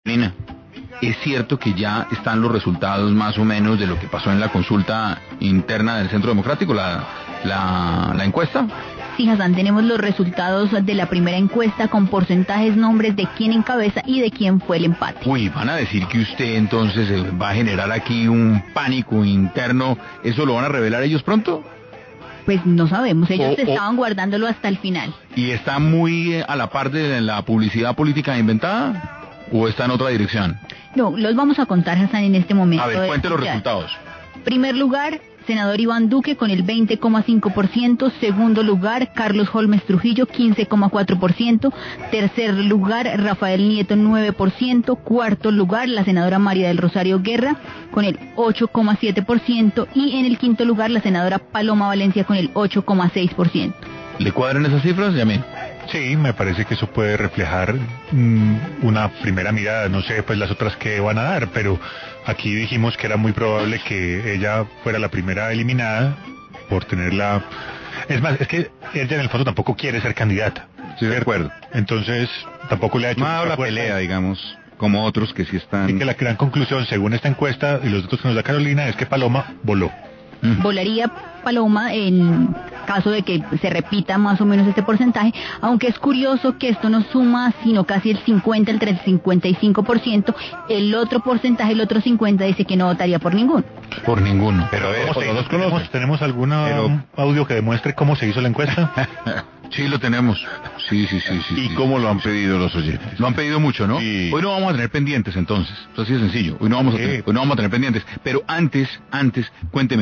Nina, ¿es cierto que ya están los resultados más o menos de lo que pasó en la consulta interna del Centro Democrático, la encuesta? Sí, Hassan, tenemos los resultados de la primera encuesta con porcentajes, nombres de quién encabeza y de quién fue el empate. Uy, van a decir que usted entonces va a generar aquí un pánico interno. ¿Eso lo van a revelar ellos pronto? Pues no sabemos, ellos estaban guardándolo hasta el final. ¿Y está muy a la par de la publicidad política inventada? ¿O está en otra dirección? No, los vamos a contar, Hassan, en este momento. A ver, cuente los resultados. Primer lugar, senador Iván Duque con el 20,5%. Segundo lugar, Carlos Holmes Trujillo, 15,4%. Tercer lugar, Rafael Nieto, 9%. Cuarto lugar, la senadora María del Rosario Guerra con el 8,7%. Y en el quinto lugar, la senadora Paloma Valencia con el 8,6%. ¿Le cuadran esas cifras, Yamil? Sí, me parece que eso puede reflejar una primera mirada, no sé pues las otras que van a dar, pero aquí dijimos que era muy probable que ella fuera la primera eliminada por tenerla. Es más, es que ella en el fondo tampoco quiere ser candidata. Sí, de acuerdo. Entonces tampoco le ha hecho la pelea, digamos, como otros que sí están. Y que la gran conclusión, según esta encuesta y los datos que nos da Carolina, es que Paloma voló. Volaría Paloma en caso de que se repita más o menos este porcentaje, aunque es curioso que esto no suma sino casi el 50, entre el 55%, el otro porcentaje, el otro 50 dice que no votaría por ninguno. Por ninguno. Pero a ver, ¿tenemos algún audio que demuestre cómo se hizo la encuesta? Sí, lo tenemos. Sí. ¿Y cómo lo han pedido los oyentes? Lo han pedido mucho, ¿no? Sí. Hoy no vamos a tener pendientes entonces. Eso así de sencillo. Hoy no vamos a tener pendientes. Pero antes, cuénteme.